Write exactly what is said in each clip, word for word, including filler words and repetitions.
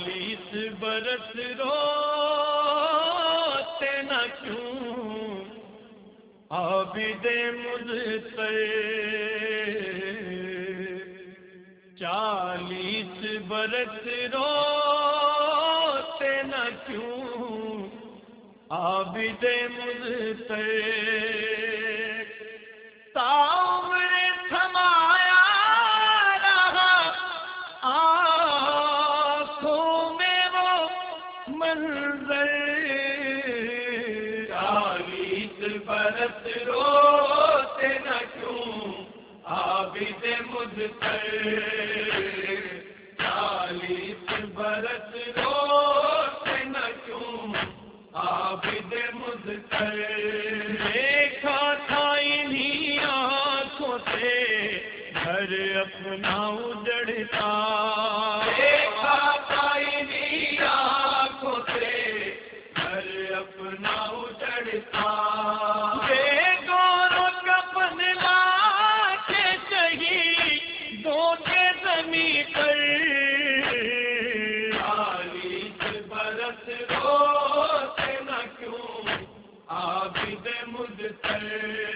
چالیس برس روتے نہ کیوں عابد مضطر، چالیس برس روتے نہ کیوں عابد مضطر، تاعمر تھمایا رہا آنکھوں میں وہ منظر، چالیس برس روتے نہ کیوں عابد مضطر، چالیس برس روتے نہ کیوں عابد مضطر، دیکھا تھا انہی آنکھوں سے گھر اپنا اجڑتا، دیکھا تھا انہی آنکھوں سے گھر اپنا اجڑتا، بے گور و کفن لا کے شہیدوں کے زمین پر، چالیس برس روتے نہ کیوں عابد مضطر،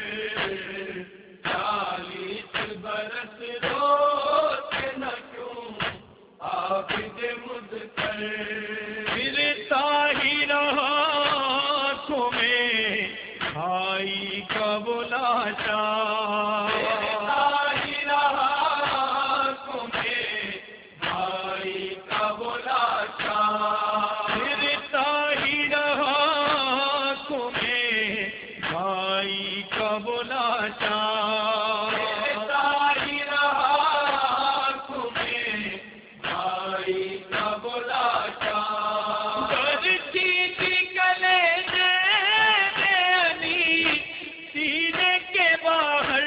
چالیس برس روتے نہ کیوں عابد مضطر، پھرتا ہی رہا آنکھوں میں بھائی کا وہ لاشا، پھرتا ہی رہا آنکھوں میں بھائی کا وہ لاشا، پھرتا ہی رہا آنکھوں میں بھائی کا وہ لاشا، پھرتا ہی رہا آنکھوں میں بھائی کا وہ لاشا، گرچی تھی کلیجے میں علی سینے کے باہر،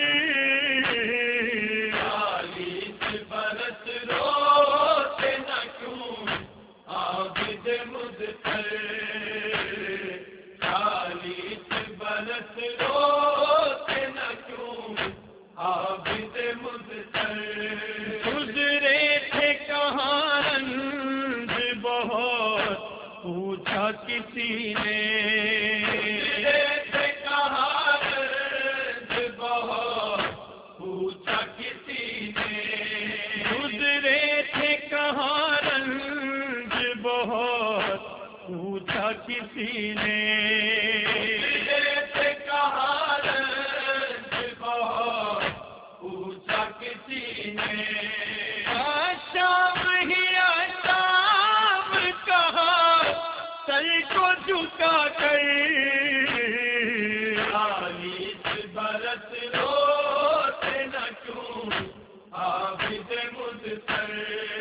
چالیس برس روتے نہ کیوں عابد مضطر، چالیس برس روتے نہ کیوں عابد مضطر، گزرے تھے کہاں رنج بہت پوچھا کسی نے، گزرے تھے کہاں رنج بہت پوچھا کسی نے، گزرے تھے کہاں رنج بہت پوچھا کسی نے، گزرے تھے کہاں رنج بہت پوچھا کسی نے، شام ہی شام کہا سر کو جھکا کر، چالیس برس روتے نہ کیوں عابد مضطر،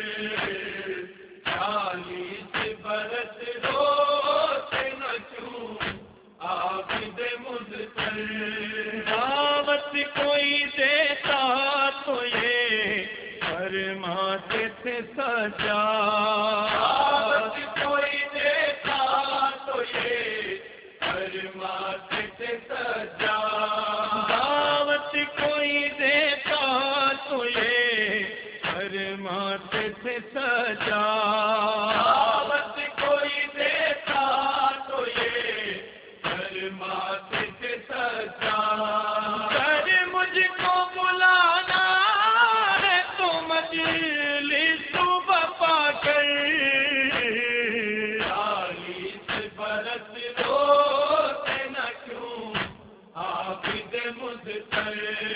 چالیس برس روتے نہ کیوں عابد مضطر، دعوت کوئی دیتا تو یہ فرماتے تھے سجا، دعوت کوئی دیتا تو یہ فرماتے تھے سجا، دعوت کوئی دیتا تو یہ فرماتے تھے سجا، دعوت کوئی دیتا تو یہ فرماتے تھے سجا، اگر مجھ کو بلانا ہے تو مجلس بپا کر، چالیس برس روتے نہ کیوں عابد مضطر،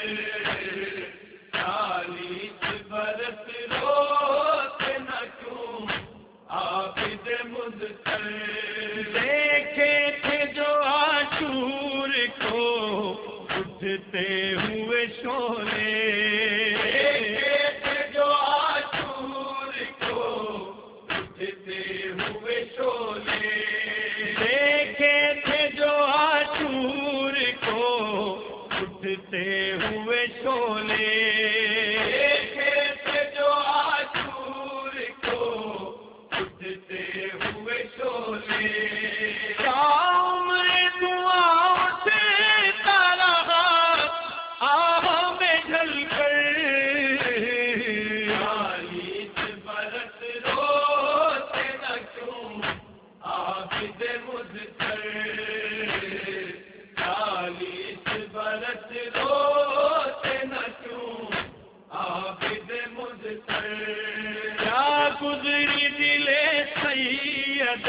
چالیس برس روتے نہ کیوں عابد مضطر، دیکھے تھے جو عاشور کو اٹھتے ہوئے شعلے، دیکھے تھے جو عاشور کو اٹھتے ہوئے شعلے، دیکھے تھے جو عاشور کو اٹھتے ہوئے شعلے، دیکھے تھے جو عاشور کو اٹھتے ہوئے شعلے، عمر دعاؤں سے تارا آہ میں ڈھل کر، چالیس برس روتے مدتر چالیس برس روتے نہ کیوں عابد مدتر کیا گزری دل سید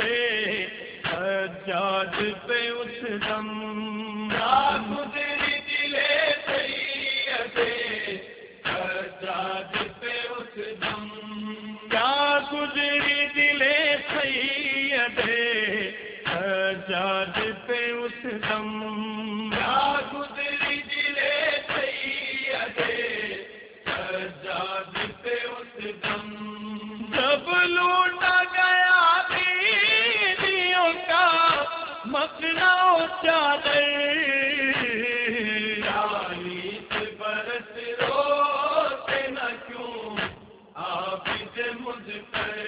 سجاد پہ اس دم کیا گزری دل سید سجاد پہ اس دم کیا گزری دل سید سجاد پہ اس دم کیا گزری دل سید سجاد پہ اس دم جب لوٹا گیا بیویوں کا مکنا چادر چالیس برس روتے نہ کیوں عابد مدتر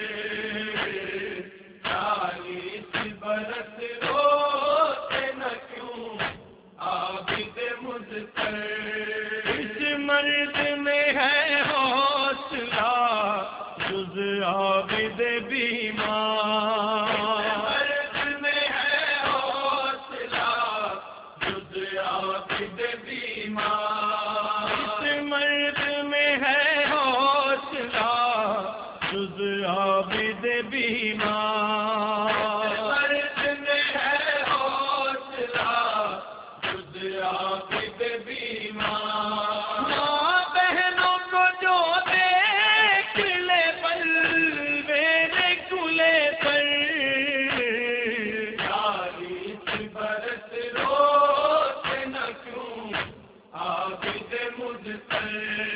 چالیس برس روتے نہ کیوں عابد مدتر اس مرد میں ہے حوصلہ جز عابد بیمار مرد میں ہے حوصلہ جز عابد بیمار اس مرد میں ہے حوصلہ جز عابد بیمار مرد میں ہے حوصلہ جز عابد بیمار ماں بہنوں کو جو دیکھ لے پر میرے کلے پر چالیس برس روتے نہ کیوں عابد مدتر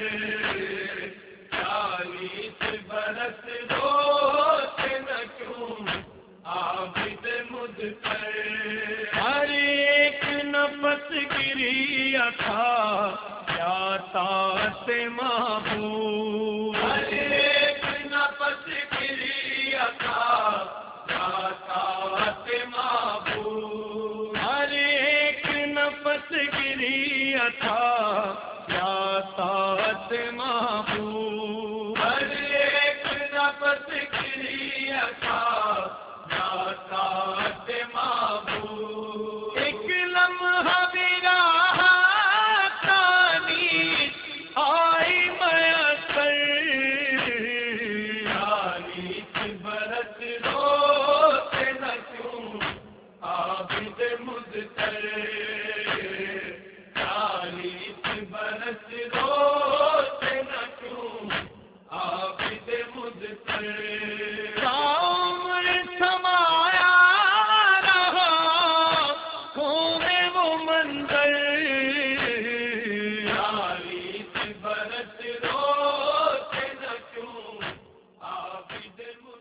چالیس برس روتے نہ کیوں عابد مدتر ہر ایک نفس گریا تھا کیا طاعت محبوب ہر ایک نفس گریا تھا کیا طاعت محبوب ہر ایک نفس گریا تھا کیا طاعت محبوب ہر ایک نفس گریا تھا کیا طاعت محبوب ایک لمحہ بھی راہ تانی آئی میسر چالیس برس روتے نہ کیوں عابد مدتر